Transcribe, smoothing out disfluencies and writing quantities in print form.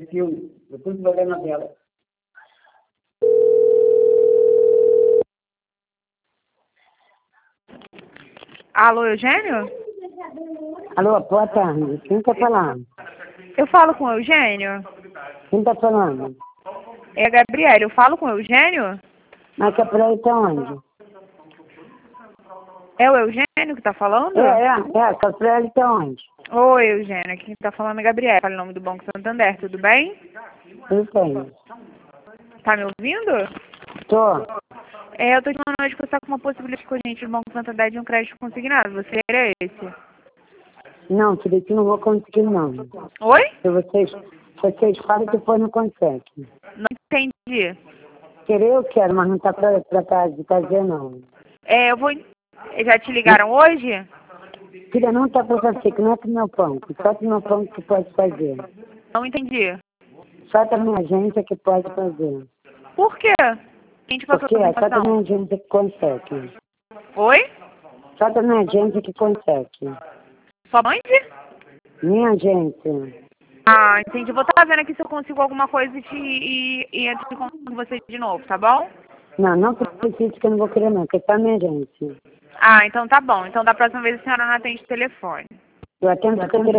filme. Eu tô devagarinho na tela. Alô, Eugênio? Alô, boa tarde. Quem tá falando? Eu falo com o Eugênio? Quem tá falando? É a Gabriela, eu falo com o Eugênio? Mas que a praia tá onde? É o Eugênio que tá falando? Que a praia tá onde? Oi, Eugênio, quem tá falando é a Gabriela, fala em nome do Banco Santander, tudo bem? Eu tenho. Tá me ouvindo? Tô. Eu tô te falando hoje que você tá com uma possibilidade com a gente do Banco Santander de um crédito consignado, você era esse? Não, que não vou conseguir, não. Oi? Se vocês falam que depois não consegue. Não entendi. Querer eu quero, mas não tá pra fazer, não. Já te ligaram hoje? Filha, não tá pra fazer, que não é pro meu banco. Só pro meu banco que pode fazer. Não entendi. Só pra minha agência que pode fazer. Por quê? Quem te passou Porque essa é só pra informação? minha agência que consegue. Oi? Só pra minha agência que consegue. Sua mãe? Minha agência. Ah, entendi. Vou estar vendo aqui se eu consigo alguma coisa e entro em contato com você de novo, tá bom? Não precisa que eu não vou querer, não, porque é só minha agência. Ah, então tá bom. Então da próxima vez a senhora não atende o telefone. Eu atendo porque eu